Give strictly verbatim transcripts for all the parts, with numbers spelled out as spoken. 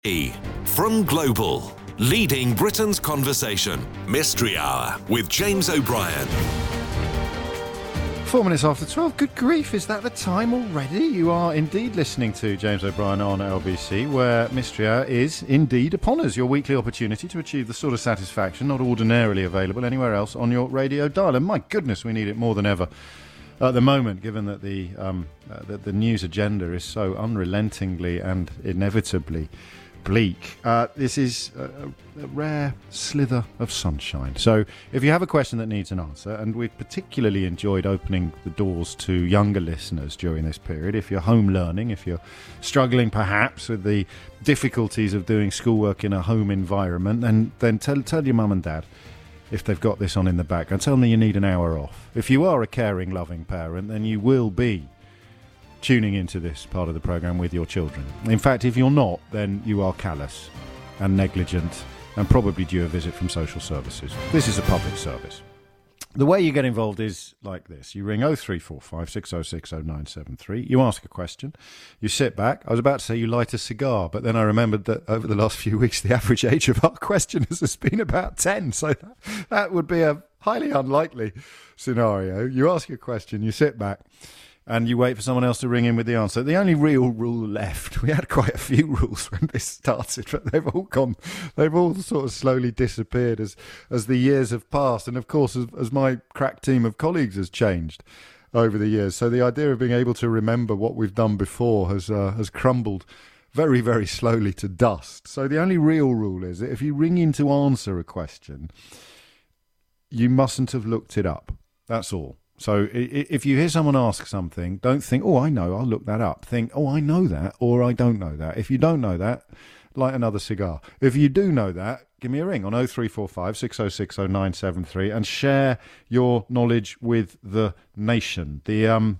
E. From Global, leading Britain's conversation. Mystery Hour with James O'Brien. Four minutes after twelve. Good grief, is that the time already? You are indeed listening to James O'Brien on L B C, where Mystery Hour is indeed upon us. Your weekly opportunity to achieve the sort of satisfaction not ordinarily available anywhere else on your radio dial. And my goodness, we need it more than ever at the moment, given that the, um, uh, that the news agenda is so unrelentingly and inevitably bleak. Uh, this is a, a rare slither of sunshine. So if you have a question that needs an answer, and we've particularly enjoyed opening the doors to younger listeners during this period, if you're home learning, if you're struggling perhaps with the difficulties of doing schoolwork in a home environment, then, then tell, tell your mum and dad, if they've got this on in the background, tell them you need an hour off. If you are a caring, loving parent, then you will be tuning into this part of the programme with your children. In fact, if you're not, then you are callous and negligent and probably due a visit from social services. This is a public service. The way you get involved is like this. You ring oh three four five, six oh six, oh nine seven three. You ask a question. You sit back. I was about to say you light a cigar, but then I remembered that over the last few weeks, the average age of our questioners has been about ten. So that, that would be a highly unlikely scenario. You ask a question, you sit back, and you wait for someone else to ring in with the answer. The only real rule left, we had quite a few rules when this started, but they've all gone, they've all sort of slowly disappeared as as the years have passed. And of course, as, as my crack team of colleagues has changed over the years. So the idea of being able to remember what we've done before has uh, has crumbled very, very slowly to dust. So the only real rule is that if you ring in to answer a question, you mustn't have looked it up. That's all. So if you hear someone ask something, don't think, oh, I know, I'll look that up. Think, oh, I know that, or I don't know that. If you don't know that, light another cigar. If you do know that, give me a ring on oh three four five, six oh six, oh nine seven three and share your knowledge with the nation. The um,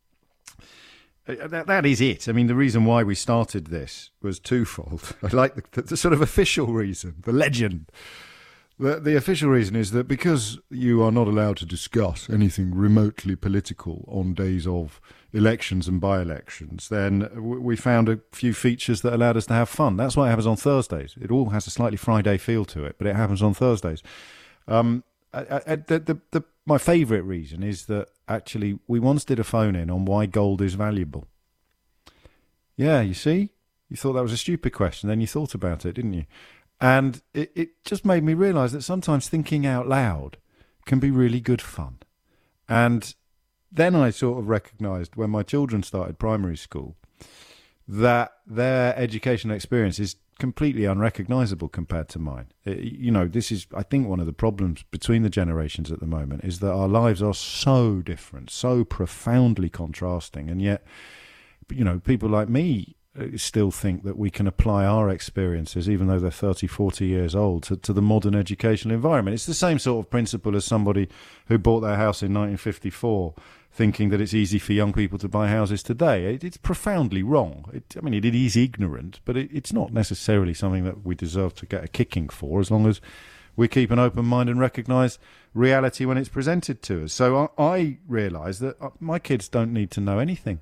that, that is it. I mean, the reason why we started this was twofold. I like the, the sort of official reason, the legend. The, the official reason is that because you are not allowed to discuss anything remotely political on days of elections and by-elections, then we found a few features that allowed us to have fun. That's why it happens on Thursdays. It all has a slightly Friday feel to it, but it happens on Thursdays. Um, I, I, the, the, the, my favourite reason is that actually we once did a phone-in on why gold is valuable. Yeah, you see? You thought that was a stupid question, then you thought about it, didn't you? And it, it just made me realise that sometimes thinking out loud can be really good fun. And then I sort of recognised when my children started primary school that their educational experience is completely unrecognisable compared to mine. It, you know, this is, I think, one of the problems between the generations at the moment is that our lives are so different, so profoundly contrasting. And yet, you know, people like me still think that we can apply our experiences, even though they're thirty, forty years old, to, to the modern educational environment. It's the same sort of principle as somebody who bought their house in nineteen fifty-four thinking that it's easy for young people to buy houses today. It, it's profoundly wrong. It, I mean, it, it is ignorant, but it, it's not necessarily something that we deserve to get a kicking for, as long as we keep an open mind and recognise reality when it's presented to us. So I, I realise that my kids don't need to know anything,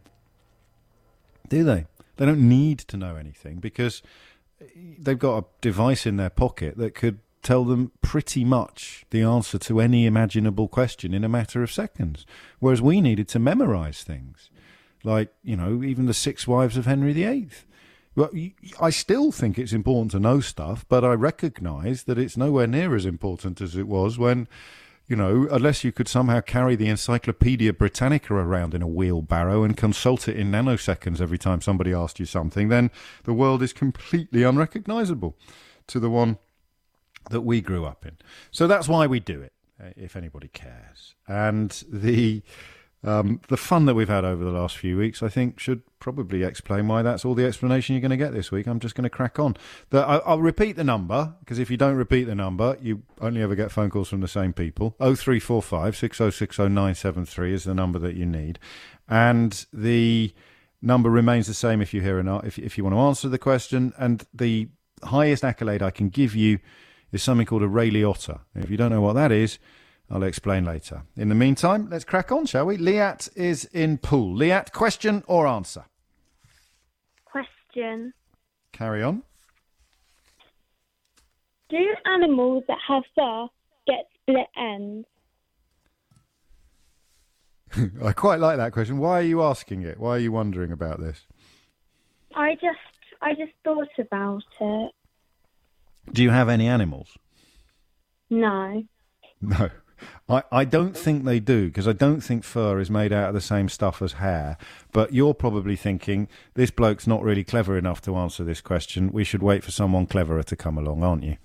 do they? They don't need to know anything because they've got a device in their pocket that could tell them pretty much the answer to any imaginable question in a matter of seconds. Whereas we needed to memorise things, like, you know, even the Six Wives of Henry the Eighth. Well, I still think it's important to know stuff, but I recognise that it's nowhere near as important as it was when, you know, unless you could somehow carry the Encyclopaedia Britannica around in a wheelbarrow and consult it in nanoseconds every time somebody asked you something, then the world is completely unrecognisable to the one that we grew up in. So that's why we do it, if anybody cares. And the um, the fun that we've had over the last few weeks, I think, should probably explain why that's all the explanation you're going to get this week. I'm just going to crack on. The, I, I'll repeat the number, because if you don't repeat the number, you only ever get phone calls from the same people. oh three four five, six oh six, oh nine seven three is the number that you need. And the number remains the same if you hear or not, if, if you want to answer the question. And the highest accolade I can give you is something called a Ray Liotta. If you don't know what that is, I'll explain later. In the meantime, let's crack on, shall we? Liat is in Poole. Liat, question or answer? Question. Carry on. Do animals that have fur get split ends? I quite like that question. Why are you asking it? Why are you wondering about this? I just, I just thought about it. Do you have any animals? No. No. I, I don't think they do, because I don't think fur is made out of the same stuff as hair. But you're probably thinking, this bloke's not really clever enough to answer this question. We should wait for someone cleverer to come along, aren't you?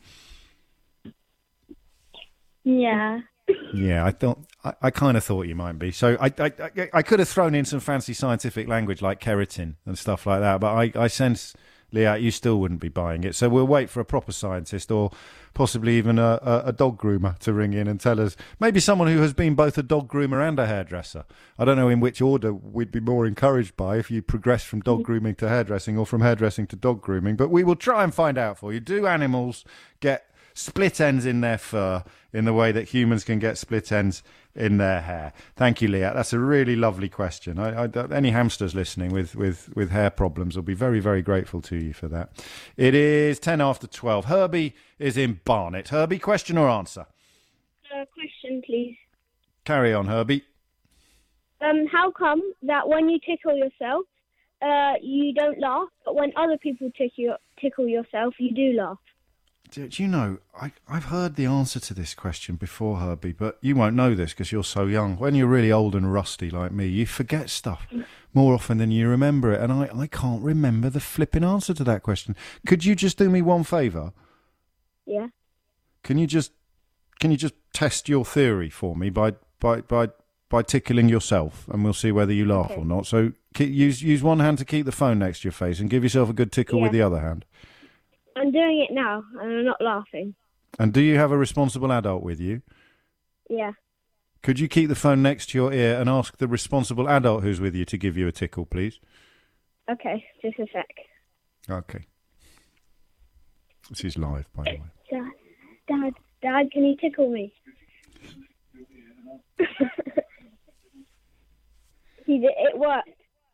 Yeah. Yeah, I thought I, I kind of thought you might be. So I, I I I could have thrown in some fancy scientific language like keratin and stuff like that, but I, I sense, Leah, you still wouldn't be buying it. So we'll wait for a proper scientist, or possibly even a, a, a dog groomer, to ring in and tell us. Maybe someone who has been both a dog groomer and a hairdresser. I don't know in which order we'd be more encouraged by, if you progress from dog grooming to hairdressing, or from hairdressing to dog grooming. But we will try and find out for you. Do animals get split ends in their fur in the way that humans can get split ends in their hair? Thank you, Leah. That's a really lovely question. I, I, any hamsters listening with, with, with hair problems will be very, very grateful to you for that. It is ten after twelve. Herbie is in Barnet. Herbie, question or answer? Uh, question, please. Carry on, Herbie. Um, how come that when you tickle yourself, uh, you don't laugh, but when other people tickle tickle yourself, you do laugh? Do, do you know, I, I've heard the answer to this question before, Herbie, but you won't know this because you're so young. When you're really old and rusty like me, you forget stuff more often than you remember it, and I, I can't remember the flipping answer to that question. Could you just do me one favour? Yeah. Can you just can you just test your theory for me by by by, by tickling yourself, and we'll see whether you laugh Okay. or not. So ke- use use one hand to keep the phone next to your face, and give yourself a good tickle Yeah. with the other hand. I'm doing it now, and I'm not laughing. And do you have a responsible adult with you? Yeah. Could you keep the phone next to your ear and ask the responsible adult who's with you to give you a tickle, please? Okay, just a sec. Okay. This is live, by the way. Dad, Dad, Dad, can you tickle me? He did, it worked.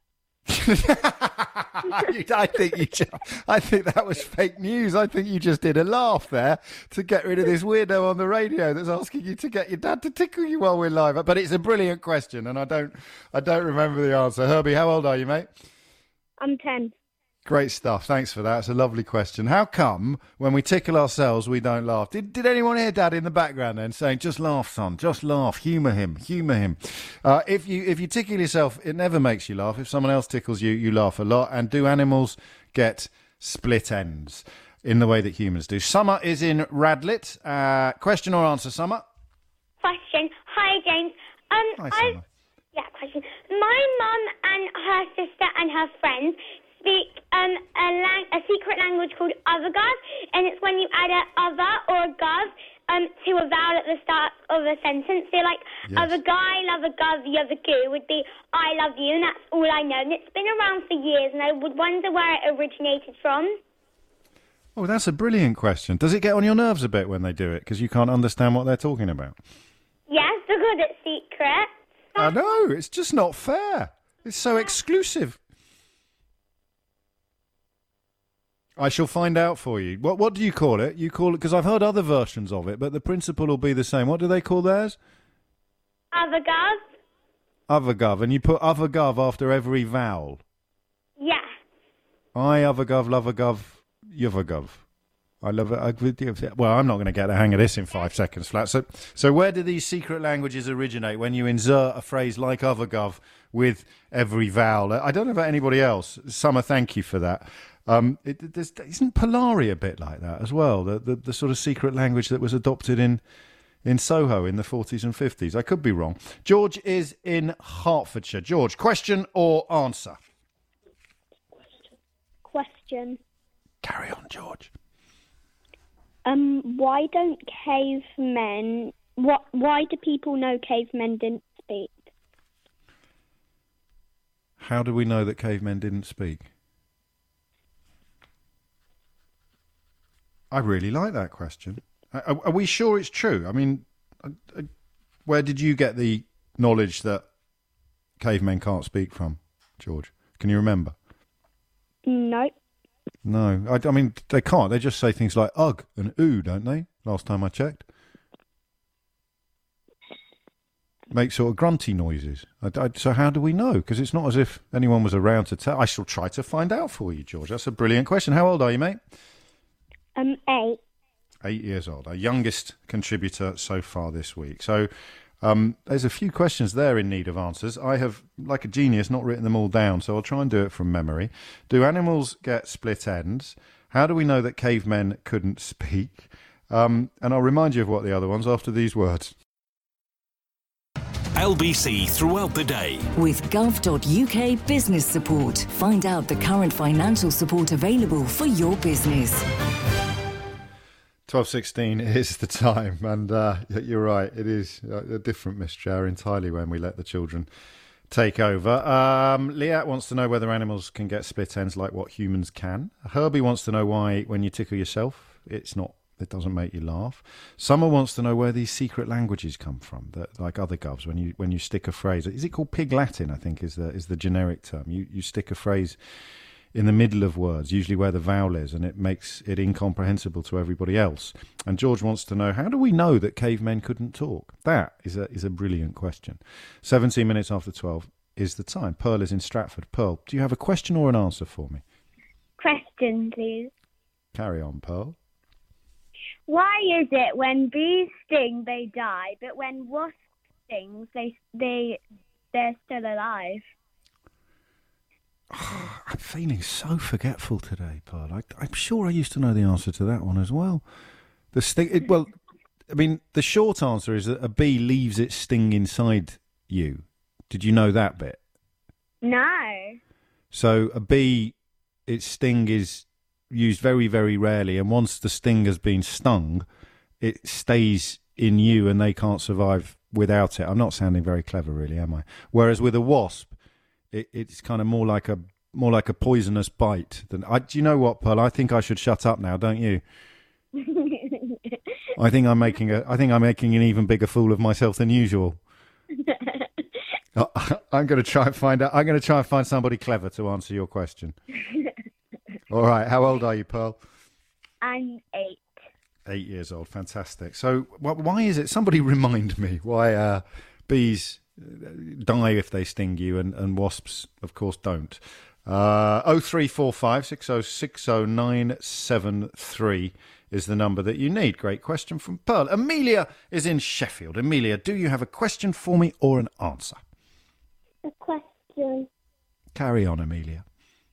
I think you. Just, I think that was fake news. I think you just did a laugh there to get rid of this weirdo on the radio that's asking you to get your dad to tickle you while we're live. But it's a brilliant question, and I don't. I don't remember the answer. Herbie, how old are you, mate? I'm ten. Great stuff. Thanks for that. It's a lovely question. How come when we tickle ourselves we don't laugh? Did Did anyone hear Dad in the background then saying, "Just laugh, son. Just laugh. Humour him. Humour him." Uh, if you if you tickle yourself, it never makes you laugh. If someone else tickles you, you laugh a lot. And do animals get split ends in the way that humans do? Summer is in Radlett. Uh, question or answer, Summer? Question. Hi, James. Um, Hi, I Summer. yeah. Question. My mum and her sister and her friends speak um a, lang- a secret language called othergov, and it's when you add a other or a gov um to a vowel at the start of a sentence. So like Yes. other guy, love a gov, the other goo would be I love you, and that's all I know. And it's been around for years, and I would wonder where it originated from. Oh, that's a brilliant question. Does it get on your nerves a bit when they do it because you can't understand what they're talking about? Yes, because it's secret. I know. It's just not fair. It's so exclusive. I shall find out for you. What What do you call it? You call it, because I've heard other versions of it, but the principle will be the same. What do they call theirs? Othergov. Othergov, and you put othergov after every vowel. Yeah. I othergov, lovergov, youvergov. I love it. I, well, I'm not going to get the hang of this in five seconds flat. So, so where do these secret languages originate? When you insert a phrase like othergov with every vowel, I don't know about anybody else. Summer, thank you for that. Um, it, there's, isn't Polari a bit like that as well? The, the the sort of secret language that was adopted in in Soho in the forties and fifties. I could be wrong. George is in Hertfordshire. George, question or answer? Question. Carry on, George. Um, why don't cavemen... What? Why do people know cavemen didn't speak? How do we know that cavemen didn't speak? I really like that question. Are, are we sure it's true? I mean, uh, uh, where did you get the knowledge that cavemen can't speak from, George? Can you remember? No. No, I, I mean, they can't. They just say things like ugh and ooh, don't they? Last time I checked. Make sort of grunty noises. I, I, so how do we know? Because it's not as if anyone was around to tell. I shall try to find out for you, George. That's a brilliant question. How old are you, mate? Um, eight. Eight years old. Our youngest contributor so far this week. So um, there's a few questions there in need of answers. I have, like a genius, not written them all down, so I'll try and do it from memory. Do animals get split ends? How do we know that cavemen couldn't speak? Um, and I'll remind you of what the other ones after these words. L B C throughout the day. With gov dot U K Business Support. Find out the current financial support available for your business. twelve sixteen is the time, and uh, you're right, it is a different Mystery Hour entirely when we let the children take over. Um, Liat wants to know whether animals can get split ends like what humans can. Herbie wants to know why when you tickle yourself, it's not it doesn't make you laugh. Summer wants to know where these secret languages come from, that like other govs, when you when you stick a phrase, is it called Pig Latin, I think is the is the generic term. You you stick a phrase in the middle of words, usually where the vowel is, and it makes it incomprehensible to everybody else. And George wants to know, how do we know that cavemen couldn't talk? That is a is a brilliant question. seventeen minutes after twelve is the time. Pearl is in Stratford. Pearl, do you have a question or an answer for me? Question, please. Carry on, Pearl. Why is it when bees sting they die, but when wasps stings they they they're still alive? Oh, I'm feeling so forgetful today, Pearl. I, I'm sure I used to know the answer to that one as well. The sting. It, well, I mean, the short answer is that a bee leaves its sting inside you. Did you know that bit? No. So a bee, its sting is used very, very rarely, and once the sting has been stung, it stays in you, and they can't survive without it. I'm not sounding very clever, really, am I? Whereas with a wasp, It, it's kind of more like a more like a poisonous bite than. I, do you know what, Pearl? I think I should shut up now, don't you? I think I'm making a. I think I'm making an even bigger fool of myself than usual. I, I'm going to try and find out. I'm going to try and find somebody clever to answer your question. All right. How old are you, Pearl? I'm eight. Eight years old. Fantastic. So, wh- why is it? Somebody remind me why uh, bees die if they sting you, and, and wasps, of course, don't. Uh, oh three four five six oh six oh nine seven three is the number that you need. Great question from Pearl. Amelia is in Sheffield. Amelia, do you have a question for me or an answer? A question. Carry on, Amelia.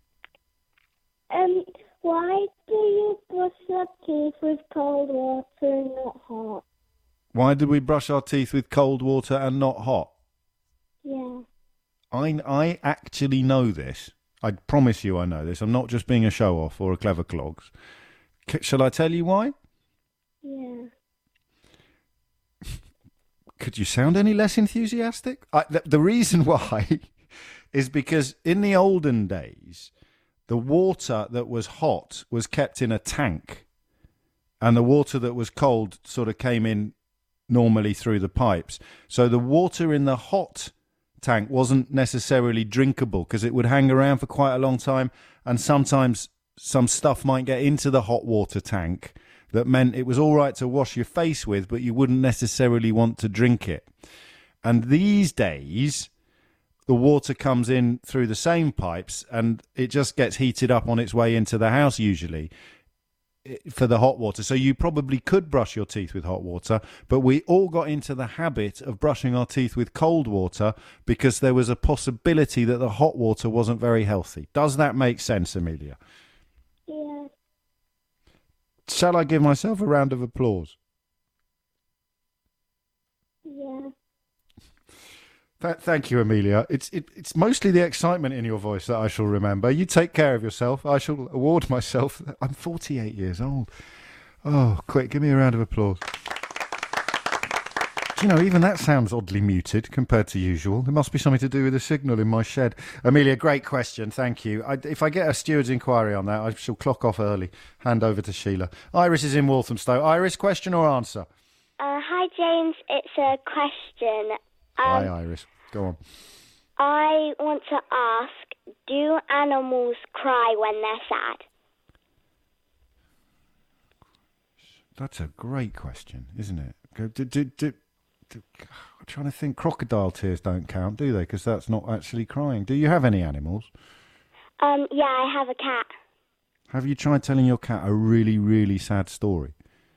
Um, why do you brush your teeth with cold water and not hot? Why do we brush our teeth with cold water and not hot? Yeah. I, I actually know this. I promise you I know this. I'm not just being a show-off or a clever clogs. C- shall I tell you why? Yeah. Could you sound any less enthusiastic? I, the, the reason why is because in the olden days, the water that was hot was kept in a tank, and the water that was cold sort of came in normally through the pipes. So the water in the hot tank wasn't necessarily drinkable because it would hang around for quite a long time, and sometimes some stuff might get into the hot water tank that meant it was all right to wash your face with, but you wouldn't necessarily want to drink it. And these days, the water comes in through the same pipes, and it just gets heated up on its way into the house usually for the hot water. So you probably could brush your teeth with hot water, but we all got into the habit of brushing our teeth with cold water because there was a possibility that the hot water wasn't very healthy. Does that make sense, Amelia? Yeah. Shall I give myself a round of applause? Yeah. Th- thank you, Amelia. It's it, it's mostly the excitement in your voice that I shall remember. You take care of yourself. I shall award myself. I'm forty-eight years old. Oh, quick, give me a round of applause. You know, even that sounds oddly muted compared to usual. There must be something to do with the signal in my shed. Amelia, great question. Thank you. I, if I get a steward's inquiry on that, I shall clock off early. Hand over to Sheila. Iris is in Walthamstow. Iris, question or answer? Uh, hi, James. It's a question. Um, Hi, Iris. Go on. I want to ask, do animals cry when they're sad? That's a great question, isn't it? Go, do, do, do, do, I'm trying to think. Crocodile tears don't count, do they? Because that's not actually crying. Do you have any animals? Um, yeah, I have a cat. Have you tried telling your cat a really, really sad story?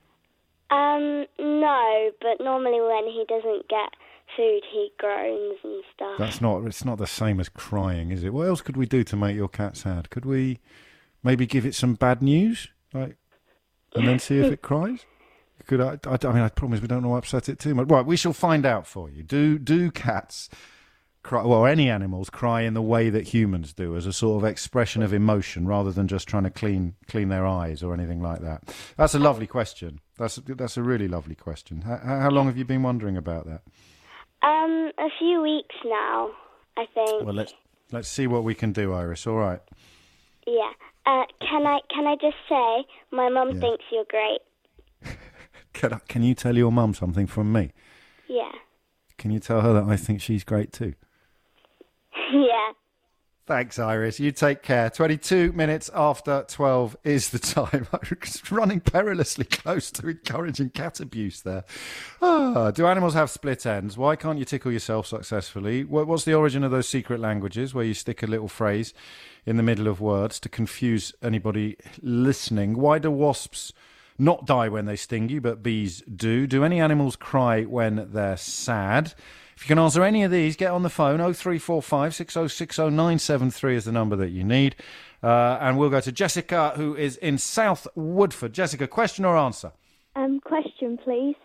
Um, no, but normally when he doesn't get food, he groans and stuff. That's not. It's not the same as crying, is it? What else could we do to make your cat sad? Could we maybe give it some bad news, like, and then see if it cries? Could I, I? I mean, I promise we don't want to upset it too much. Right, we shall find out for you. Do do cats cry? Well, any animals cry in the way that humans do, as a sort of expression of emotion, rather than just trying to clean clean their eyes or anything like that. That's a lovely question. That's that's a really lovely question. How, how long have you been wondering about that? Um, a few weeks now, I think. Well, let's let's see what we can do, Iris. All right. Yeah. Uh, can I can I just say my mum Yeah. thinks you're great. Can, I, can you tell your mum something from me? Yeah. Can you tell her that I think she's great too? Yeah. Thanks, Iris. You take care. twenty-two minutes after twelve is the time. I'm running perilously close to encouraging cat abuse there. Ah, do animals have split ends? Why can't you tickle yourself successfully? What- What's the origin of those secret languages where you stick a little phrase in the middle of words to confuse anybody listening? Why do wasps not die when they sting you, but bees do? Do any animals cry when they're sad? If you can answer any of these, get on the phone. oh three four five, six oh six oh nine seven three is the number that you need. Uh, and we'll go to Jessica, who is in South Woodford. Jessica, question or answer? Um, question, please.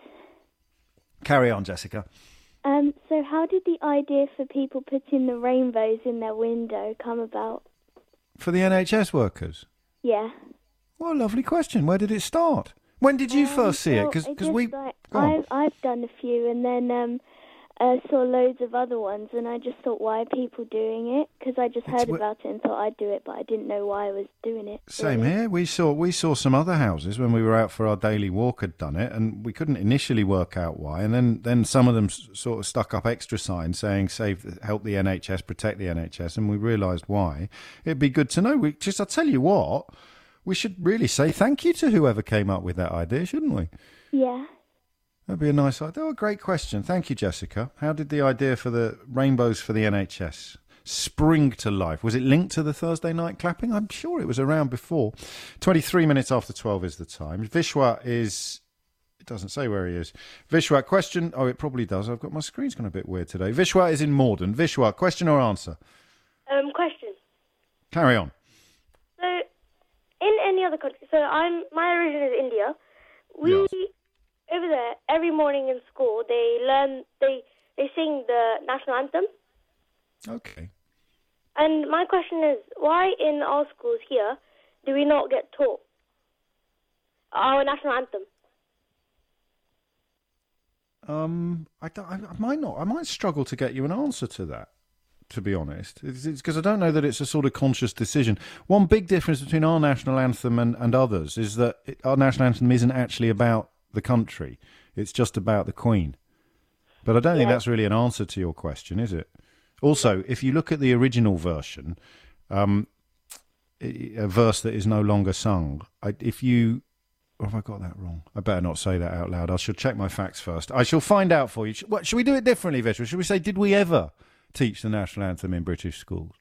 Carry on, Jessica. Um, so how did the idea for people putting the rainbows in their window come about? For the N H S workers? Yeah. What a lovely question. Where did it start? When did you Um, first see it? well, Because it just, we... like, Go on. I've, I've done a few, and then um, uh, saw loads of other ones, and I just thought, why are people doing it? Because I just It's heard wh- about it and thought I'd do it, but I didn't know why I was doing it. Same really. here. We saw we saw some other houses when we were out for our daily walk had done it, and we couldn't initially work out why. And then, then some of them s- sort of stuck up extra signs saying "Save, the- help the N H S, protect the N H S," and we realised why. It'd be good to know. We just, I'll tell you what, we should really say thank you to whoever came up with that idea, shouldn't we? Yeah. That'd be a nice idea. Oh, a great question. Thank you, Jessica. How did the idea for the rainbows for the N H S spring to life? Was it linked to the Thursday night clapping? I'm sure it was around before. twenty-three minutes after twelve is the time. Vishwa is... It doesn't say where he is. Vishwa, question... Oh, it probably does. I've got my screen's gone a bit weird today. Vishwa is in Morden. Vishwa, question or answer? Um, question. Carry on. So, in any other country, so I'm my origin is India. We Yes. over there every morning in school they learn they they sing the national anthem. Okay. And my question is, why in our schools here do we not get taught our national anthem? Um, I, don't- I, I might not. I might struggle to get you an answer to that, to be honest. It's because I don't know that it's a sort of conscious decision. One big difference between our national anthem and, and others is that it, our national anthem isn't actually about the country. It's just about the Queen. But I don't think that's really an answer to your question, is it? Also, if you look at the original version, um, i- a verse that is no longer sung, I, if you... Or have I got that wrong? I better not say that out loud. I shall check my facts first. I shall find out for you. Sh- What, should we do it differently, Vishwa? Should we say, did we ever teach the national anthem in British schools?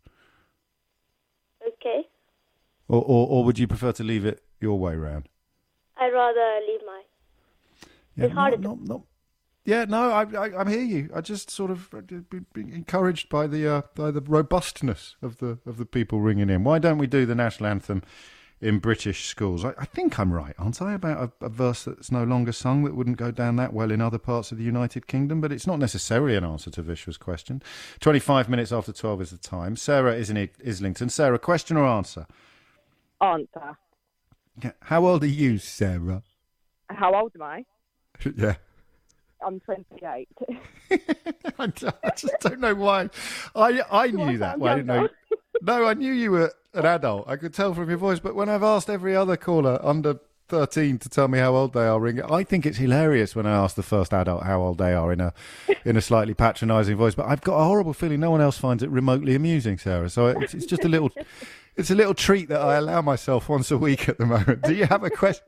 Okay, Or, or, or would you prefer to leave it your way round? I'd rather leave my. Yeah, It's harder Not, not, not, yeah, no, I, I, I hear you. I just sort of uh, be, be encouraged by the uh, by the robustness of the of the people ringing in. Why don't we do the national anthem in British schools? I, I think I'm right, aren't I, about a, a verse that's no longer sung that wouldn't go down that well in other parts of the United Kingdom, but it's not necessarily an answer to Vishwa's question. twenty-five minutes after twelve is the time. Sarah is in Islington. Sarah, question or answer? Answer. Yeah. How old are you, Sarah? How old am I? Yeah. I'm twenty-eight. I, don't- I just don't know why. I I knew that. sound Well, I didn't know. younger? No, I knew you were an adult. I could tell from your voice. But when I've asked every other caller under thirteen to tell me how old they are, ringing, I think it's hilarious when I ask the first adult how old they are in a in a slightly patronising voice. But I've got a horrible feeling no one else finds it remotely amusing, Sarah. So it's, it's just a little, it's a little treat that I allow myself once a week at the moment. Do you have a question?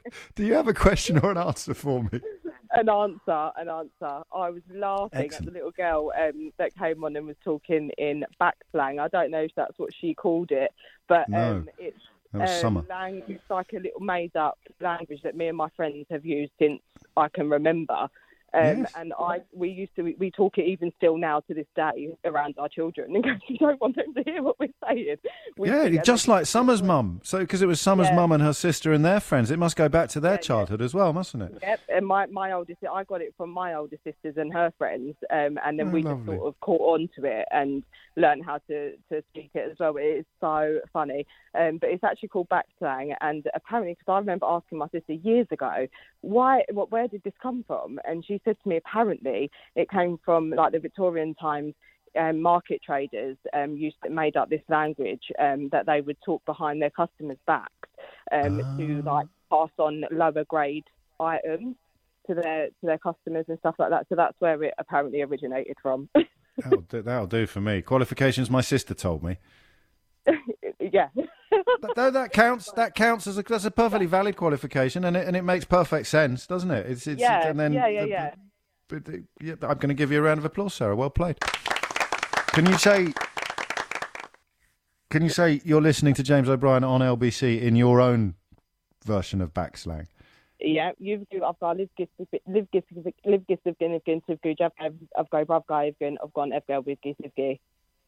Do you have a question or an answer for me? An answer, an answer. I was laughing Excellent. at the little girl um, that came on and was talking in back slang. I don't know if that's what she called it, but No, um, it's that was um, summer. lang- it's like a little made-up language that me and my friends have used since I can remember. Um, Yes. And I, we used to, we, we talk it even still now to this day around our children in case we don't want them to hear what we're saying. We Yeah, forget just them. like Summer's mum. So, because it was Summer's Yeah. mum and her sister and their friends, it must go back to their Yeah, yeah. childhood as well, mustn't it? Yep, and my, my oldest, I got it from my older sisters and her friends, um, and then Oh, we lovely. just sort of caught on to it and learned how to, to speak it as well. It is so funny, um, but it's actually called back slang, and apparently, because I remember asking my sister years ago, why, what, where did this come from? And she said to me, apparently, it came from like the Victorian times. Um, market traders um, used to, made up this language um, that they would talk behind their customers' backs um, to Ah. like pass on lower grade items to their to their customers and stuff like that. So that's where it apparently originated from. That'll do, that'll do for me. Qualifications, my sister told me. Yeah. That, that, that counts. That counts as a that's a perfectly valid qualification, and it and it makes perfect sense, doesn't it? It's, it's Yeah, and then yeah, yeah, the- yeah. But, uh, yeah, I'm going to give you a round of applause, Sarah. Well played. Can you say? Can you say you're listening to James O'Brien on L B C in your own version of backslang? Yeah, you've I've got live gis live gis live gis live gin live gin live good I've I've got brav guy I've gone I've gone I've got with gis live gay.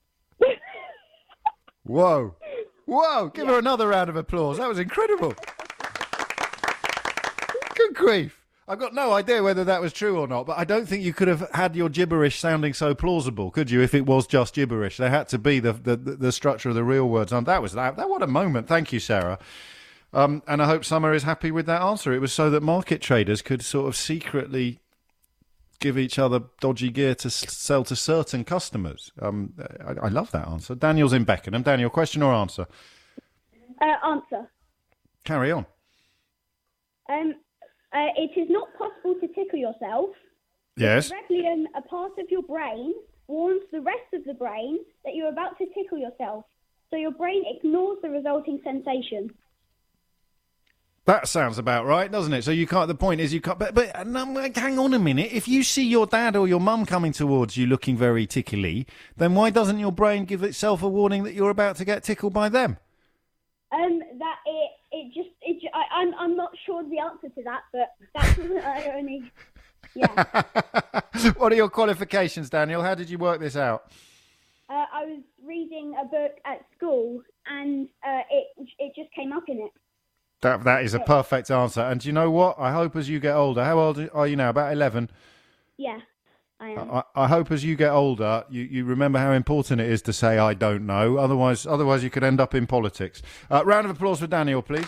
Whoa, whoa! Give her another round of applause. That was incredible. Good grief! I've got no idea whether that was true or not, but I don't think you could have had your gibberish sounding so plausible, could you? If it was just gibberish, there had to be the the, the structure of the real words. And that was that. That what a moment! Thank you, Sarah. Um, and I hope Summer is happy with that answer. It was so that market traders could sort of secretly give each other dodgy gear to s- sell to certain customers. Um, I, I love that answer. Daniel's in Beckenham. Daniel, question or answer? Uh, answer. Carry on. Um, uh, it is not possible to tickle yourself. Yes. Reptilian, a part of your brain, warns the rest of the brain that you're about to tickle yourself, so your brain ignores the resulting sensation. That sounds about right, doesn't it? So you can't. The point is, you can't. But, but no, hang on a minute. If you see your dad or your mum coming towards you looking very tickly, then why doesn't your brain give itself a warning that you're about to get tickled by them? Um, that it, it just, it, ju- I, I'm, I'm not sure the answer to that, but that's I only, yeah. What are your qualifications, Daniel? How did you work this out? Uh, I was reading a book at school, and uh, it, it just came up in it. That that is a perfect answer. And do you know what? I hope as you get older. How old are you now? About eleven. Yeah, I am. I, I hope as you get older, you, you remember how important it is to say "I don't know." Otherwise, otherwise you could end up in politics. Uh, round of applause for Daniel, please.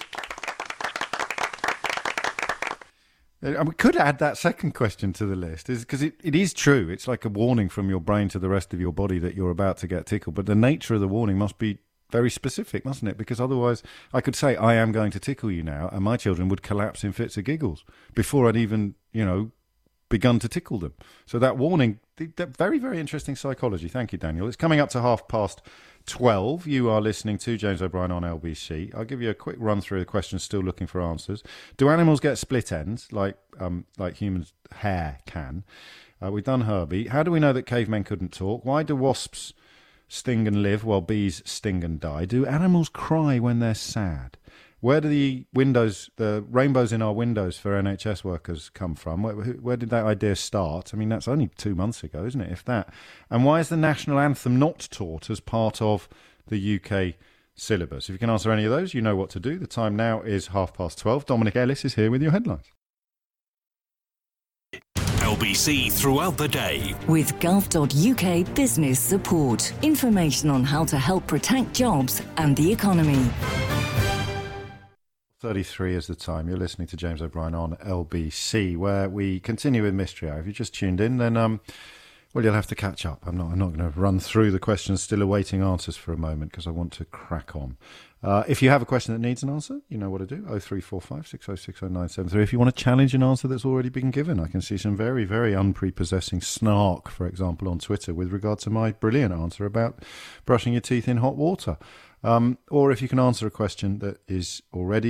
And we could add that second question to the list, is because it, it is true. It's like a warning from your brain to the rest of your body that you're about to get tickled. But the nature of the warning must be very specific, mustn't it? Because otherwise, I could say, I am going to tickle you now, and my children would collapse in fits of giggles before I'd even, you know, begun to tickle them. So that warning, that very, very interesting psychology. Thank you, Daniel. It's coming up to half past twelve. You are listening to James O'Brien on L B C. I'll give you a quick run through the questions, still looking for answers. Do animals get split ends like um, like humans' hair can? Uh, we've done Herbie. How do we know that cavemen couldn't talk? Why do wasps sting and live while bees sting and die? Do animals cry when they're sad? Where do the windows, the rainbows in our windows for N H S workers come from? Where, where did that idea start? I mean, that's only two months ago, isn't it, if that? And why is the national anthem not taught as part of the U K syllabus? If you can answer any of those, you know what to do. The time now is half past twelve. Dominic Ellis is here with your headlines. L B C throughout the day. With gov dot U K business support. Information on how to help protect jobs and the economy. thirty-three is the time. You're listening to James O'Brien on L B C, where we continue with Mystery Hour. If you just tuned in, then um, well, you'll have to catch up. I'm not. I'm not going to run through the questions, still awaiting answers for a moment because I want to crack on. Uh, if you have a question that needs an answer, you know what to do. oh three four five, six oh six oh nine seven three. If you want to challenge an answer that's already been given, I can see some very, very unprepossessing snark, for example, on Twitter with regard to my brilliant answer about brushing your teeth in hot water. Um, or if you can answer a question that is already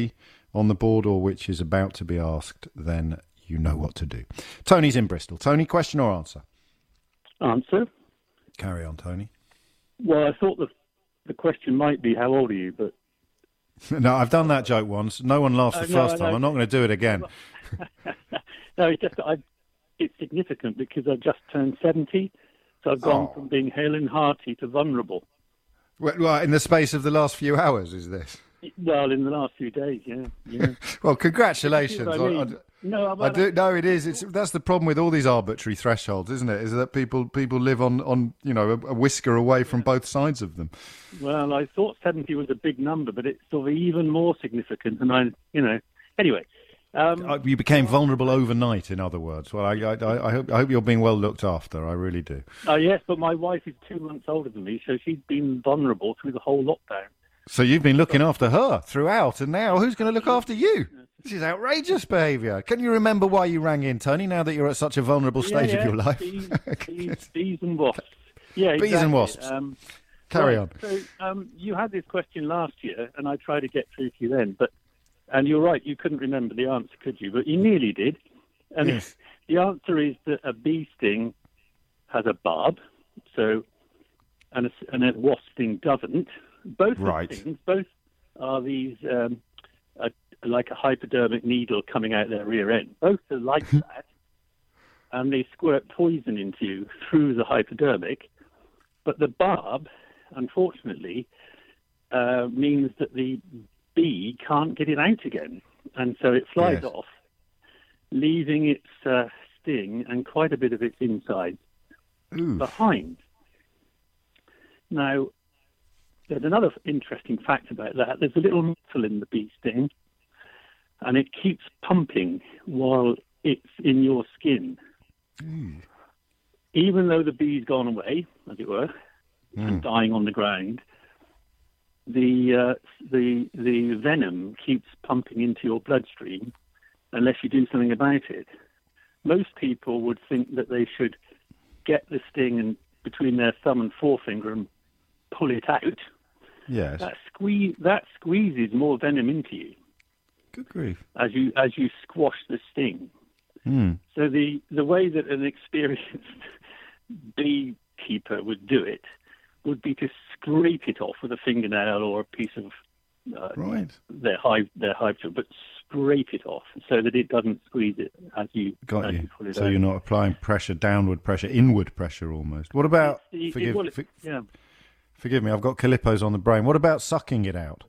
on the board or which is about to be asked, then you know what to do. Tony's in Bristol. Tony, question or answer? Answer. Carry on, Tony. Well, I thought the the question might be, how old are you? But no, I've done that joke once. No one laughed the uh, no, first no. time. I'm not going to do it again. No, it's just I, it's significant because I've just turned seventy, so I've gone Oh. from being hale and hearty to vulnerable. Well, well, in the space of the last few hours, is this? Well, in the last few days, yeah. yeah. Well, congratulations. You see what I I- mean? I- No, I, I do. No, it is. It's that's the problem with all these arbitrary thresholds, isn't it? Is that people people live on, on you know a, a whisker away from both sides of them. Well, I thought seventy was a big number, but it's sort of even more significant. And I, you know, anyway. Um, Uh, You became vulnerable overnight. In other words, well, I, I, I, I hope I hope you're being well looked after. I really do. oh, yes, but my wife is two months older than me, so she's been vulnerable through the whole lockdown. So you've been looking after her throughout, and now who's going to look after you? This is outrageous behaviour. Can you remember why you rang in, Tony? Now that you're at such a vulnerable stage yeah, yeah. of your life, Bees, bees, bees and wasps. Yeah, Bees exactly. and wasps. Um, Carry right, on. So um, you had this question last year, and I tried to get through to you then, but and you're right, you couldn't remember the answer, could you? But you nearly did. And Yes. the answer is that a bee sting has a barb, so and a, and a wasp sting doesn't. Both Right. the stings, both are these um, a, like a hypodermic needle coming out their rear end. Both are like that, and they squirt poison into you through the hypodermic. But the barb, unfortunately, uh, means that the bee can't get it out again, and so it flies Yes. off, leaving its uh, sting and quite a bit of its inside Ooh. behind. Now, there's another interesting fact about that. There's a little muscle in the bee sting, and it keeps pumping while it's in your skin. Mm. Even though the bee's gone away, as it were, Mm. and dying on the ground, the uh, the the venom keeps pumping into your bloodstream unless you do something about it. Most people would think that they should get the sting and between their thumb and forefinger and pull it out. Yes. That squeeze that squeezes more venom into you Good grief. as you as you squash the sting. Mm. So the the way that an experienced beekeeper would do it would be to scrape it off with a fingernail or a piece of uh, Right. their hive their hive tool, but scrape it off so that it doesn't squeeze it as you Got as you. pull it So out. you're not applying pressure, downward pressure, inward pressure almost. What about, It's the- it- forgive, well, it- for- yeah. forgive me, I've got Calippos on the brain. What about sucking it out?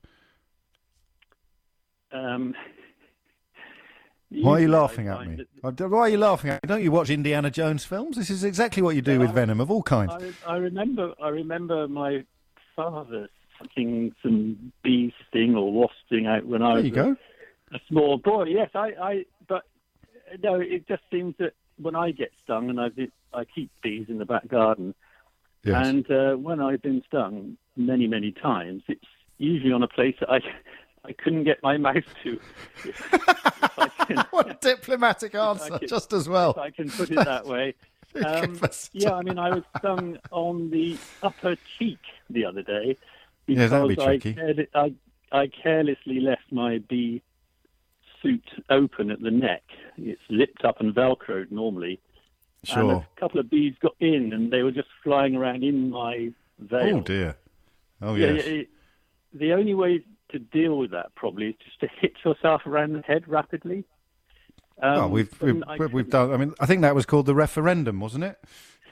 Um, Why are you usually I laughing at find me? that- Uh, Why are you laughing at me? Don't you watch Indiana Jones films? This is exactly what you do with venom of all kinds. I, I remember I remember my father sucking some bee sting or wasp sting out when I There was you go. a, a small boy. Yes, I, I but no, it just seems that when I get stung, and I I keep bees in the back garden, Yes. and uh, when I've been stung many many times, it's usually on a place that I I couldn't get my mouth to. If, if I can, What a diplomatic answer, could- just as well. if I can put it that way. Um, yeah, I mean, I was stung on the upper cheek the other day Yeah, because that'd be I, tricky. carel- I, I carelessly left my bee suit open at the neck. It's zipped up and velcroed normally. And Sure. a couple of bees got in and they were just flying around in my veil. Oh, dear. Oh, Yeah, yes. yeah, it- the only way to deal with that probably is just to hit yourself around the head rapidly. Um, Well, we've but we've, I we've couldn't. done. I mean, I think that was called the referendum, wasn't it?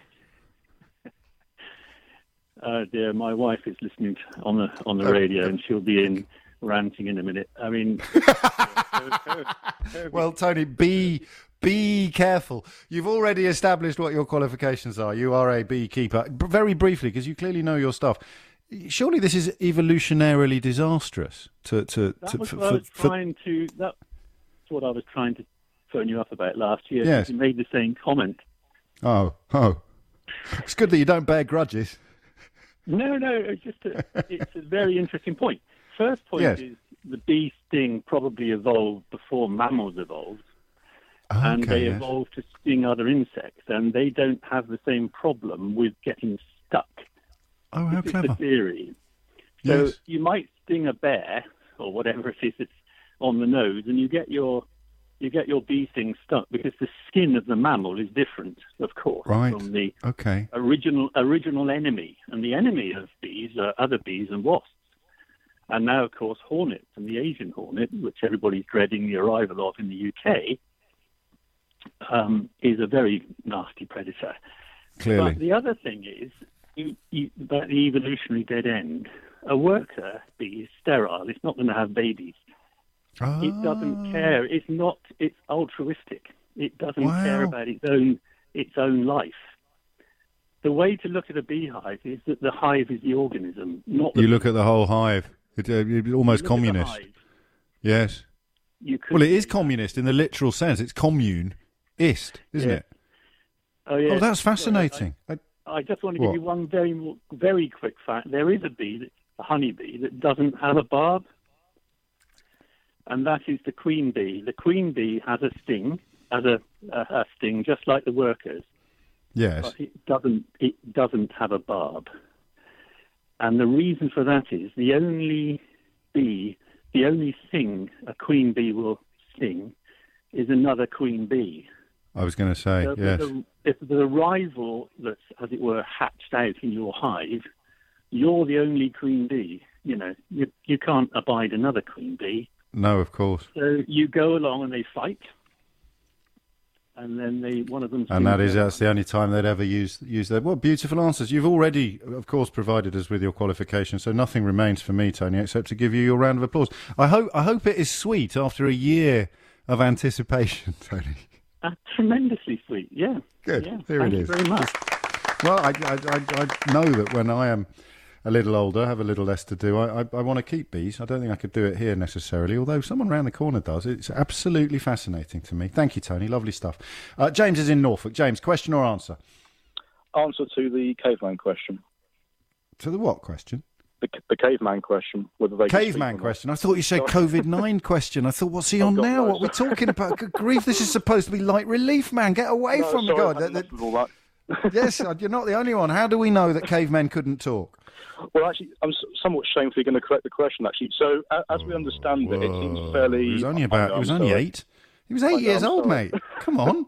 Oh dear, my wife is listening to, on the on the radio, and she'll be in ranting in a minute. I mean, her- her- her- Well, Tony, be be careful. You've already established what your qualifications are. You are a beekeeper. B- Very briefly, because you clearly know your stuff. Surely this is evolutionarily disastrous. To to, that to was for, what I for, was for- trying to. That's what I was trying to phone you up about last year. Yes. You made the same comment. oh oh, it's good that you don't bear grudges. No, no, it's just a, it's a very interesting point. First point Yes. is the bee sting probably evolved before mammals evolved. Oh, and okay, they yes. evolved to sting other insects, and they don't have the same problem with getting stuck. Oh, how This is the clever! theory. So Yes. you might sting a bear or whatever it is that's on the nose, and you get your you get your bee sting stuck because the skin of the mammal is different, of course, right. from the okay. original original enemy. And the enemy of bees are other bees and wasps. And now, of course, hornets and the Asian hornet, which everybody's dreading the arrival of in the U K, um, is a very nasty predator. Clearly. But the other thing is you, you, about the evolutionary dead end. A worker bee is sterile. It's not going to have babies. Oh. It doesn't care. It's not. It's altruistic. It doesn't Wow. care about its own its own life. The way to look at a beehive is that the hive is the organism, not the You look at the whole hive. It's uh, you're almost look at the communist. hive. Yes. You could Well, it is say- communist in the literal sense. It's commune-ist, isn't Yeah. it? Oh, yeah. Oh, that's fascinating. I, I, I just want to What? give you one very mo- very quick fact. There is a bee, that, a honeybee, that doesn't have a barb, and that is the queen bee. The queen bee has a sting, has a, a, a sting just like the workers. yes. But it doesn't it doesn't have a barb. And the reason for that is the only bee, the only thing a queen bee will sting is another queen bee. I was going to say, So yes. if, the, if the rival that's, as it were, hatched out in your hive, you're the only queen bee. You know, you, you can't abide another queen bee. No, of course. So you go along and they fight. And then they, one of them... And that is sings, that's the only time they'd ever use use that. What beautiful answers! You've already, of course, provided us with your qualification, so nothing remains for me, Tony, except to give you your round of applause. I hope I hope it is sweet after a year of anticipation, Tony. uh, tremendously sweet, yeah. Good. Yeah, Here thank it you is. very much. Well, I, I, I, I know that when I am a little older, have a little less to do, I, I, I want to keep bees. I don't think I could do it here necessarily, although someone round the corner does. It's absolutely fascinating to me. Thank you, Tony. Lovely stuff. Uh, James is in Norfolk. James, question or answer? Answer to the caveman question. To the what question? The, the caveman question. Whether they could speak Caveman or not. question. I thought you said COVID nine question. I thought, what's he Oh, on God, now? no, What are we talking about? Good grief, this is supposed to be light relief, man. Get away No, from me, sorry, God. I've had That- enough of all that. that- yes, you're not the only one. How do we know that cavemen couldn't talk? Well, actually, I'm s- somewhat shamefully going to correct the question, actually. So, a- as we understand it, it seems fairly... He was only I about. know, He was I'm only sorry. eight. He was eight I know, years I'm old, sorry. mate. Come on.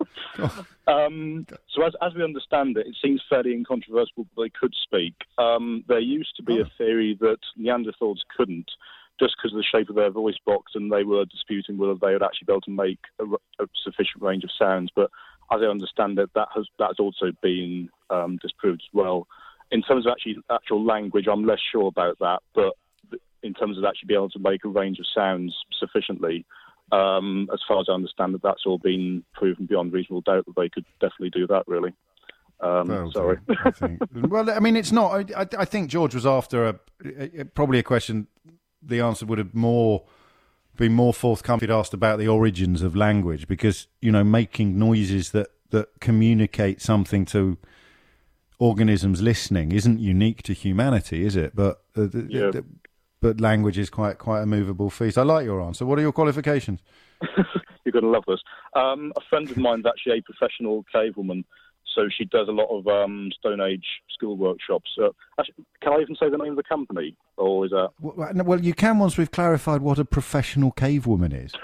Um, so, as, as we understand it, it seems fairly incontrovertible that they could speak. Um, there used to be Oh. a theory that Neanderthals couldn't, just because of the shape of their voice box, and they were disputing whether they would actually be able to make a, r- a sufficient range of sounds. But as I understand it, that has that's also been um, disproved as well. In terms of actually actual language, I'm less sure about that. But in terms of actually being able to make a range of sounds sufficiently, um, as far as I understand it, that's all been proven beyond reasonable doubt that they could definitely do that. Really. Um, Well, sorry. I think. Well, I mean, it's not. I, I, I think George was after a, a probably a question. The answer would have more been more forthcoming if he'd asked about the origins of language, because you know, making noises that that communicate something to organisms listening isn't unique to humanity, is it? But uh, the, Yeah. the, but language is quite quite a movable feast. I like your answer. What are your qualifications? You're going to love this. Um, a friend of mine's actually a professional cavewoman, so she does a lot of um, Stone Age school workshops. Uh, actually, can I even say the name of the company, or is that? Well, well, you can once we've clarified what a professional cavewoman is.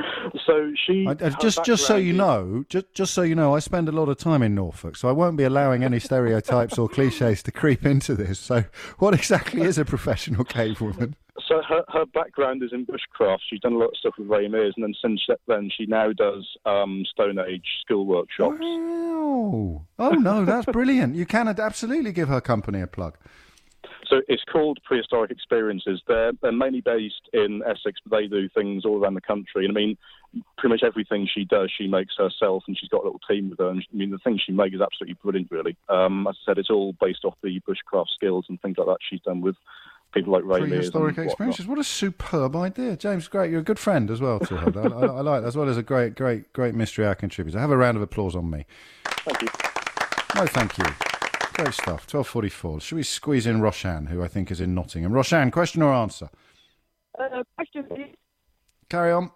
So she I, uh, her just, just so background you is- know, just, just so you know, I spend a lot of time in Norfolk, so I won't be allowing any stereotypes or cliches to creep into this. So, what exactly is a professional cavewoman? So her, her background is in bushcraft. She's done a lot of stuff with Ray Mears, and then since then she now does um, Stone Age school workshops. Wow! Oh no, that's brilliant. You can absolutely give her company a plug. So it's called Prehistoric Experiences. They're, they're mainly based in Essex, but they do things all around the country. And I mean, pretty much everything she does, she makes herself, and she's got a little team with her. And I mean, the things she makes is absolutely brilliant, really. Um, as I said, it's all based off the bushcraft skills and things like that she's done with people like Ray Mears. Prehistoric and whatnot. experiences. What a superb idea, James. Great, you're a good friend as well to her. I, I, I like that, as well as a great, great, great mystery hour contributor. Have a round of applause on me. Thank you. No, thank you. Great stuff. twelve forty-four. Should we squeeze in Roshan, who I think is in Nottingham? Roshan, question or answer? Uh, question, please. Carry on.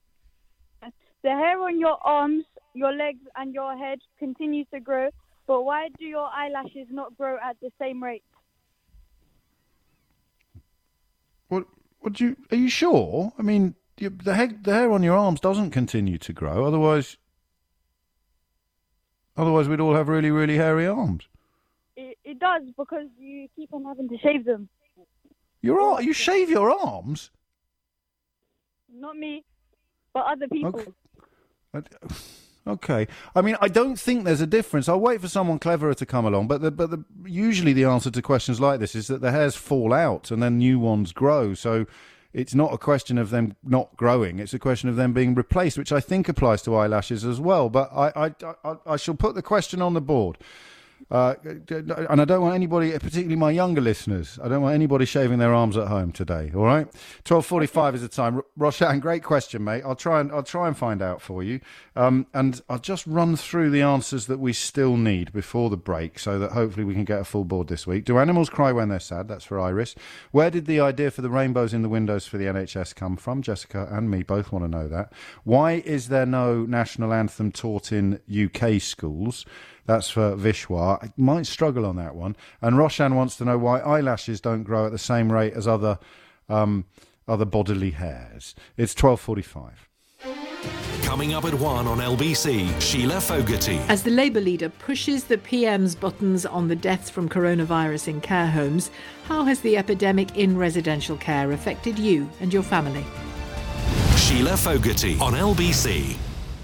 The hair on your arms, your legs, and your head continues to grow, but why do your eyelashes not grow at the same rate? What? What do you? Are you sure? I mean, you, the, hair, the hair on your arms doesn't continue to grow. Otherwise, otherwise we'd all have really, really hairy arms. It, it does, because you keep on having to shave them. Your ar- you shave your arms? Not me, but other people. Okay. Okay. I mean, I don't think there's a difference. I'll wait for someone cleverer to come along, but the, but the, usually the answer to questions like this is that the hairs fall out and then new ones grow. So it's not a question of them not growing. It's a question of them being replaced, which I think applies to eyelashes as well. But I, I, I, I shall put the question on the board. Uh, and I don't want anybody, particularly my younger listeners, I don't want anybody shaving their arms at home today. All right, twelve forty-five is the time. Roshan, great question, mate. I'll try and I'll try and find out for you, um, and I'll just run through the answers that we still need before the break, so that hopefully we can get a full board this week. Do animals cry when they're sad? That's for Iris. Where did the idea for the rainbows in the windows for the N H S come from? Jessica and me both want to know that. Why is there no national anthem taught in U K schools? That's for Vishwa. I might struggle on that one. And Roshan wants to know why eyelashes don't grow at the same rate as other um, other bodily hairs. It's twelve forty-five. Coming up at one on L B C, Sheila Fogarty. As the Labour leader pushes the P M's buttons on the deaths from coronavirus in care homes, how has the epidemic in residential care affected you and your family? Sheila Fogarty on L B C.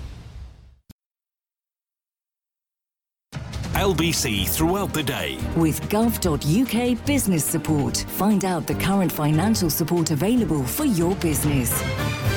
L B C throughout the day. With gov dot U K business support. Find out the current financial support available for your business.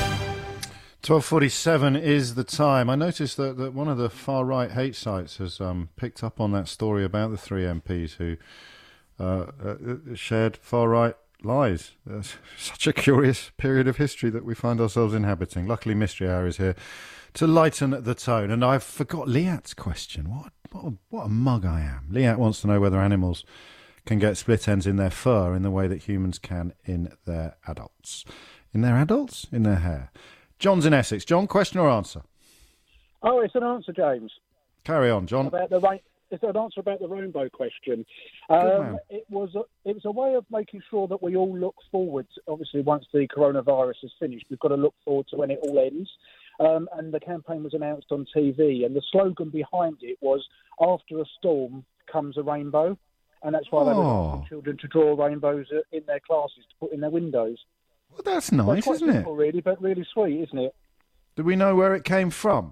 twelve forty-seven is the time. I noticed that, that one of the far-right hate sites has um, picked up on that story about the three M Ps who uh, uh, shared far-right lies. Uh, such a curious period of history that we find ourselves inhabiting. Luckily, Mystery Hour is here to lighten the tone. And I forgot Liat's question. What, what, a, what a mug I am. Liat wants to know whether animals can get split ends in their fur in the way that humans can in their adults. In their adults? In their hair. John's in Essex. John, question or answer? Oh, it's an answer, James. Carry on, John. About the rain- it's an answer about the rainbow question. Um, it was a, it was a way of making sure that we all look forward. To, obviously, once the coronavirus is finished, we've got to look forward to when it all ends. Um, and the campaign was announced on T V, and the slogan behind it was "After a storm comes a rainbow," and that's why oh. they were asking children to draw rainbows in their classes to put in their windows. Well, that's nice, quite isn't simple, it? Really, but really sweet, isn't it? Do we know where it came from?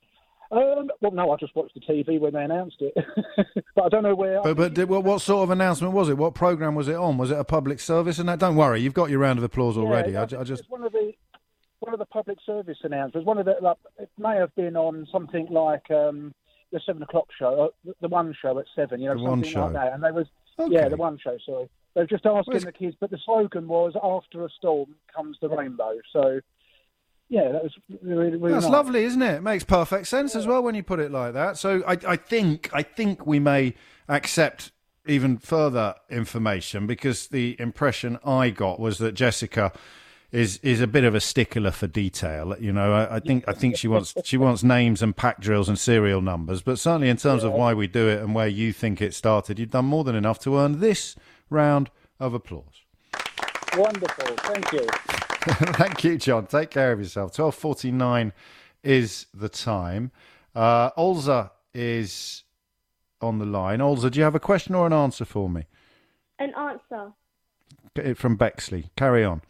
Um, well, no, I just watched the T V when they announced it, but I don't know where. But, but did, what, what sort of announcement was it? What programme was it on? Was it a public service? And that, don't worry, you've got your round of applause yeah, already. I, I it's just one of the one of the public service announcements. One of the like, it may have been on something like um, the seven o'clock show, uh, the one show at seven. You know, the something one show. like that. And they was okay. yeah, the one show. Sorry, they were just asking well, the kids, but the slogan was "After a storm comes the rainbow." So. Yeah, that was really, really That's nice. lovely, isn't it? It makes perfect sense yeah. as well when you put it like that. So I, I think I think we may accept even further information, because the impression I got was that Jessica is is a bit of a stickler for detail. You know, I, I think I think she wants she wants names and pack drills and serial numbers. But certainly in terms yeah. of why we do it and where you think it started, you've done more than enough to earn this round of applause. Wonderful, thank you. Thank you, John. Take care of yourself. twelve forty-nine is the time. Uh, Olza is on the line. Olza, do you have a question or an answer for me? An answer. From Bexley. Carry on.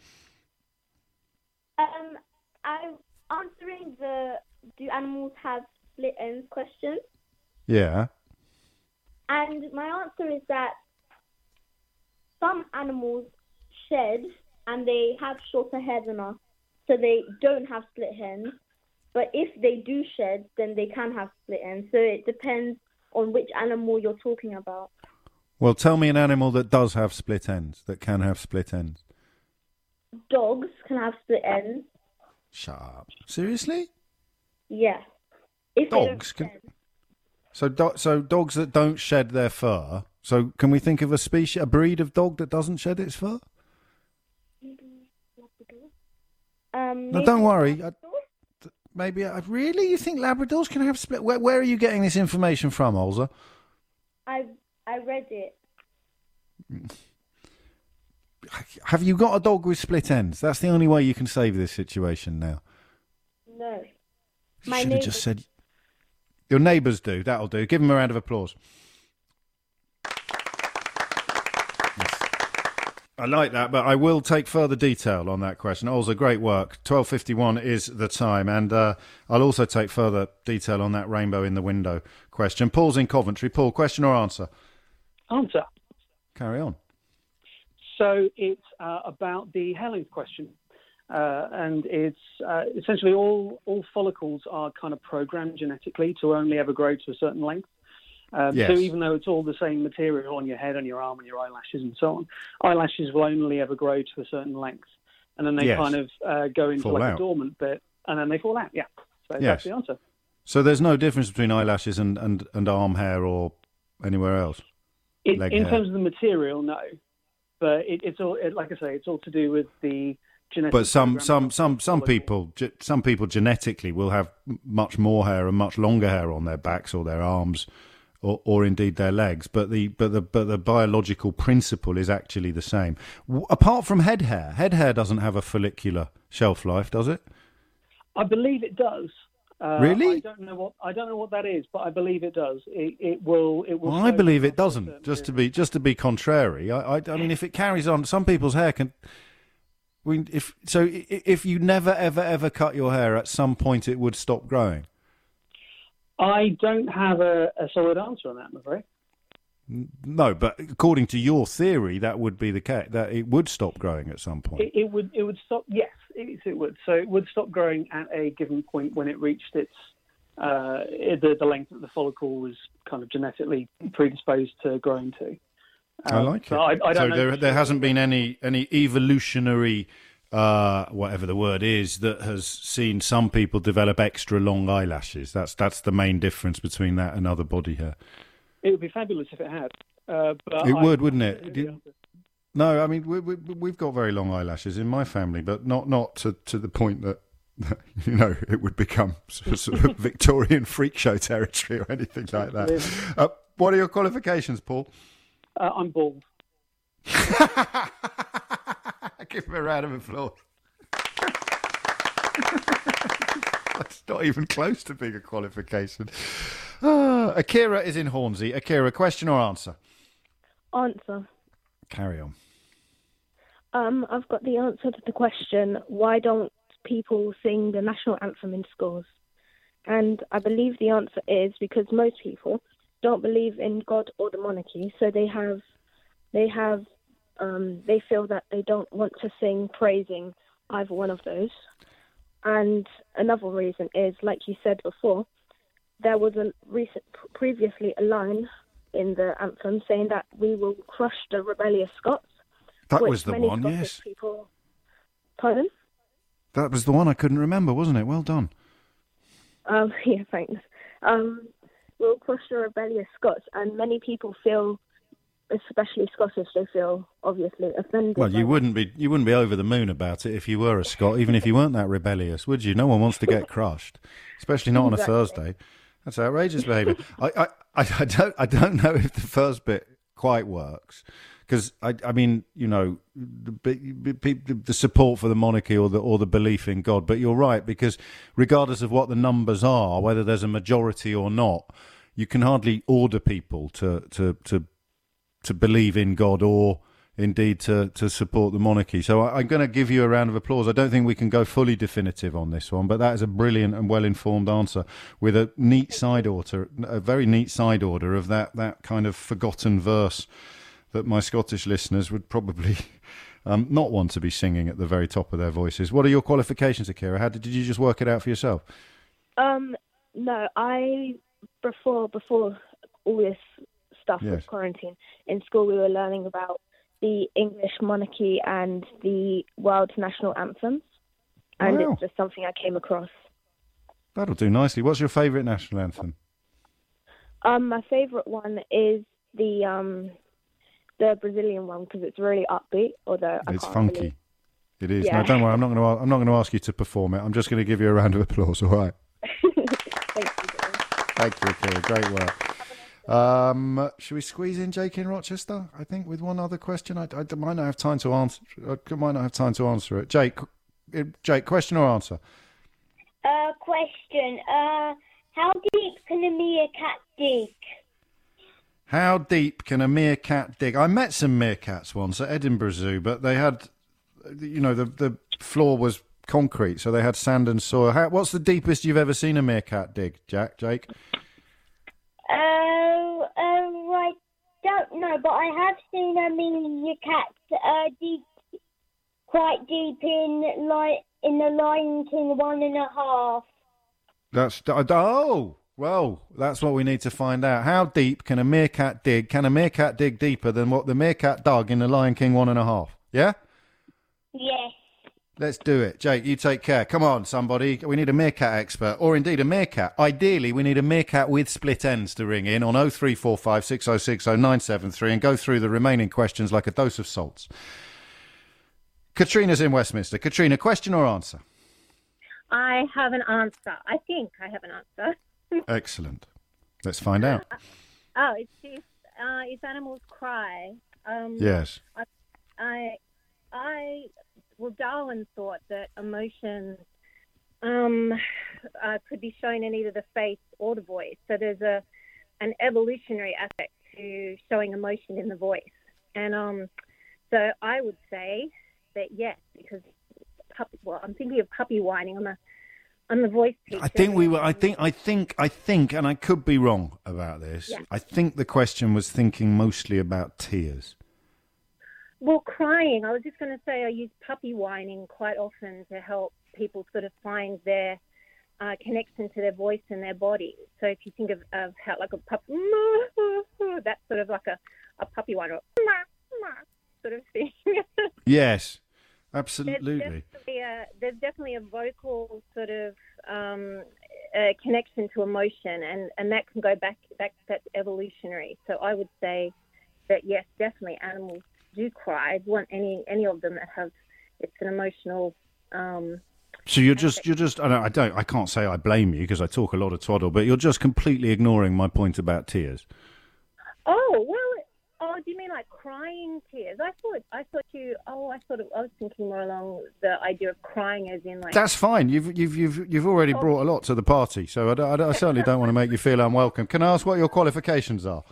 Um, I'm answering the do animals have split ends question. Yeah. And my answer is that some animals shed and they have shorter hair than us, so they don't have split ends. But if they do shed, then they can have split ends. So it depends on which animal you're talking about. Well, tell me an animal that does have split ends, that can have split ends. Dogs can have split ends. Shut up. Seriously? Yeah. If Dogs can. So, do- so dogs that don't shed their fur. So, can we think of a species, a breed of dog that doesn't shed its fur? Um, no, don't worry. I, maybe I, really, you think Labradors can have split? Where, where are you getting this information from, Olza? I I read it. have you got a dog with split ends? That's the only way you can save this situation now. No. You My should have neighbour. just said... Your neighbours do. That'll do. Give them a round of applause. Yes. I like that, but I will take further detail on that question. Also, great work. twelve fifty-one is the time, and uh, I'll also take further detail on that rainbow in the window question. Paul's in Coventry. Paul, question or answer? Answer. Carry on. So it's uh, about the hair length question. Uh, and it's uh, essentially all, all follicles are kind of programmed genetically to only ever grow to a certain length. Um, Yes. So even though it's all the same material on your head, on your arm, and your eyelashes and so on, eyelashes will only ever grow to a certain length. And then they Yes. kind of uh, go into Fall like out. a dormant bit, and then they fall out. Yeah. So Yes. that's the answer. So there's no difference between eyelashes and, and, and arm hair or anywhere else? It, Leg in hair. terms of the material, no. But it, it's all, it, like I say, it's all to do with the genetic. But some programming some of some the some follicle. people ge- some people genetically will have m- much more hair and much longer hair on their backs or their arms, or, or indeed their legs. But the but the but the biological principle is actually the same. W- apart from head hair, head hair doesn't have a follicular shelf life, does it? I believe it does. Uh, Really? I don't know what I don't know what that is, but I believe it does. It, it will. It will. Well, I slowly believe it drop doesn't. after a Just to period. be just to be contrary, I, I I mean, if it carries on, some people's hair can. We if so i- if you never ever ever cut your hair, at some point it would stop growing. I don't have a, a solid answer on that, I'm afraid. No, but according to your theory, that would be the case. That it would stop growing at some point. It, it would. It would stop. Yes, it, it would. So it would stop growing at a given point when it reached its uh, the the length that the follicle was kind of genetically predisposed to growing to. I Um, like it. so I, I don't so know there, for there sure. hasn't been any any evolutionary, uh, whatever the word is, that has seen some people develop extra long eyelashes. That's that's the main difference between that and other body hair. It would be fabulous if it had. Uh, but It I- would, wouldn't I it? don't know Do- the answer. No, I mean we, we, we've got very long eyelashes in my family, but not not to, to the point that, that you know it would become sort of, sort of Victorian freak show territory or anything like that. Uh, what are your qualifications, Paul? Uh, I'm bald. Give him a round of applause. That's not even close to being a qualification. Ah, Akira is in Hornsey. Akira, question or answer? Answer. Carry on. Um, I've got the answer to the question, why don't people sing the national anthem in schools? And I believe the answer is because most people don't believe in God or the monarchy, so they have, they have, um, they feel that they don't want to sing praising either one of those. And another reason is, like you said before, there was a recent, previously a line in the anthem saying that we will crush the rebellious Scots. That which was the many one, Scottish yes. People, pardon? That was the one I couldn't remember, wasn't it? Well done. Um, yeah, thanks. Um, we'll crush the rebellious Scots, and many people feel, especially Scottish, they feel obviously offended. Well, by you that. wouldn't be you wouldn't be over the moon about it if you were a Scot, even if you weren't that rebellious, would you? No one wants to get crushed, especially not on a Exactly. Thursday. That's outrageous behaviour. I, I, I, I don't I don't know if the first bit quite works because I, I mean you know the, the, the support for the monarchy or the or the belief in God. But you're right, because regardless of what the numbers are, whether there's a majority or not, you can hardly order people to to to to believe in God or indeed to, to support the monarchy. So I, I'm going to give you a round of applause. I don't think we can go fully definitive on this one, but that is a brilliant and well-informed answer with a neat side order, a very neat side order of that, that kind of forgotten verse that my Scottish listeners would probably um, not want to be singing at the very top of their voices. What are your qualifications, Akira? How did, did you just work it out for yourself? Um, no, I before before all this stuff Yes. with quarantine in school, we were learning about the English monarchy and the world national anthems, and Wow. it's just something I came across. That'll do nicely. What's your favourite national anthem? Um, my favourite one is the um the Brazilian one because it's really upbeat. Although I It's can't funky. really- It is. Yeah. No, don't worry. I'm not going to. I'm not going to ask you to perform it. I'm just going to give you a round of applause. All right. Thank you. Thank you, Akira. Great work. Um, should we squeeze in Jake in Rochester? I think with one other question. I, I might not have time to answer. I might not have time to answer it. Jake, Jake, question or answer? Uh, question. Uh, how deep can a meerkat dig? How deep can a meerkat dig? I met some meerkats once at Edinburgh Zoo, but they had, you know, the the floor was concrete, so they had sand and soil. How, what's the deepest you've ever seen a meerkat dig, Jack? Jake? Uh, uh, I don't know, but I have seen a meerkat uh, dig quite deep in like in the Lion King one and a half. That's oh well, that's what we need to find out. How deep can a meerkat dig? Can a meerkat dig deeper than what the meerkat dug in the Lion King one and a half? Yeah. Yes. Let's do it. Jake, you take care. Come on, somebody. We need a meerkat expert, or indeed a meerkat. Ideally, we need a meerkat with split ends to ring in on oh three four five, six oh six, oh nine seven three and go through the remaining questions like a dose of salts. Katrina's in Westminster. Katrina, question or answer? I have an answer. I think I have an answer. Excellent. Let's find out. Oh, it's if, uh, if animals cry. Um, yes. I, I, I, well, Darwin thought that emotion um, uh, could be shown in either the face or the voice. So there's a an evolutionary aspect to showing emotion in the voice. And um, so I would say that yes, because puppy, well, I'm thinking of puppy whining on the on the voice picture. I think we were. I think. I think. I think, and I could be wrong about this. Yeah. I think the question was thinking mostly about tears. Well, crying. I was just going to say I use puppy whining quite often to help people sort of find their uh, connection to their voice and their body. So if you think of, of how like a puppy, that's sort of like a, a puppy whine or sort of thing. Yes. Absolutely. There's definitely a, there's definitely a vocal sort of um, uh, connection to emotion, and, and that can go back, back, that's evolutionary. So I would say that, yes, definitely animals do cry. I want any, any of them that have, it's an emotional... Um, so you're just, you're just, I don't, I don't, I can't say I blame you because I talk a lot of twaddle, but you're just completely ignoring my point about tears. Oh, well, oh, do you mean like crying tears? I thought, I thought you. Oh, I thought I was thinking more along the idea of crying, as in like. That's fine. You've you've you've you've already oh. brought a lot to the party, so I, I, I certainly don't want to make you feel unwelcome. Can I ask what your qualifications are?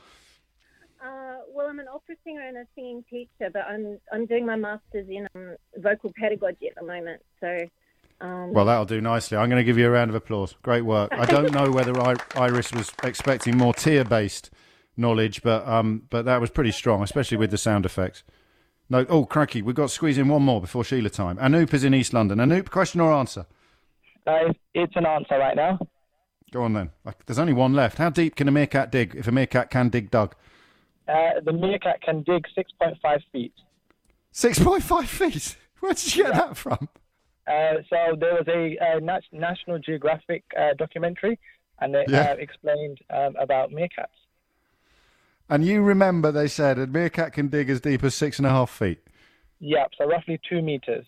Uh, well, I'm an opera singer and a singing teacher, but I'm I'm doing my masters in um, vocal pedagogy at the moment. So. Um, well, that'll do nicely. I'm going to give you a round of applause. Great work. I don't know whether I, Iris was expecting more tear-based knowledge, but um, but that was pretty strong, especially with the sound effects. No, oh, cracky, we've got to squeeze in one more before Sheila time. Anoop is in East London. Anoop, question or answer? Uh, it's an answer right now. Go on then. There's only one left. How deep can a meerkat dig, if a meerkat can dig dug? Uh, the meerkat can dig six point five feet. six point five feet? Where did you get yeah. that from? Uh, so there was a uh, Nat- National Geographic uh, documentary, and it yeah. uh, explained um, about meerkats. And you remember they said a meerkat can dig as deep as six and a half feet? Yeah, so roughly two meters.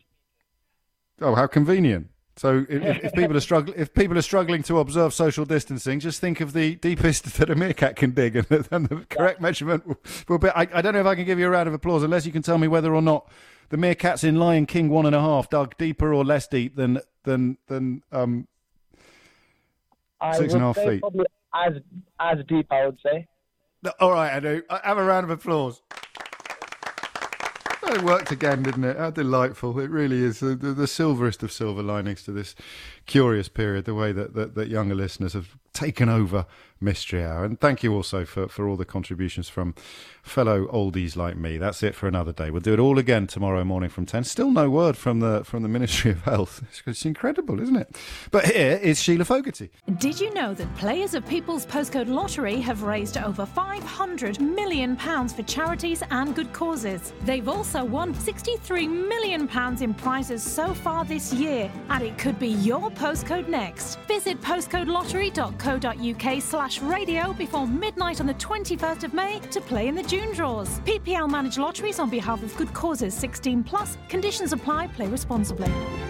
Oh, how convenient. So if, if people are struggling, if people are struggling to observe social distancing, just think of the deepest that a meerkat can dig, and the, and the correct yeah. measurement will, will be. I, I don't know if I can give you a round of applause unless you can tell me whether or not the meerkats in Lion King one and a half dug deeper or less deep than than than um I six and a half say feet. Probably as as deep, I would say. All right, I do. Have a round of applause. It worked again, didn't it? How delightful. It really is the, the, the silverest of silver linings to this curious period, the way that, that, that younger listeners have taken over Mystery Hour. And thank you also for, for all the contributions from fellow oldies like me. That's it for another day. We'll do it all again tomorrow morning from ten. Still no word from the from the Ministry of Health. It's, it's incredible, isn't it? But here is Sheila Fogarty. Did you know that players of People's Postcode Lottery have raised over five hundred million pounds for charities and good causes? They've also won sixty-three million pounds in prizes so far this year, and it could be your postcode next. Visit postcodelottery.co.uk slash radio before midnight on the twenty-first of May to play in the June draws. P P L manage lotteries on behalf of good causes. Sixteen plus. Conditions apply. Play responsibly.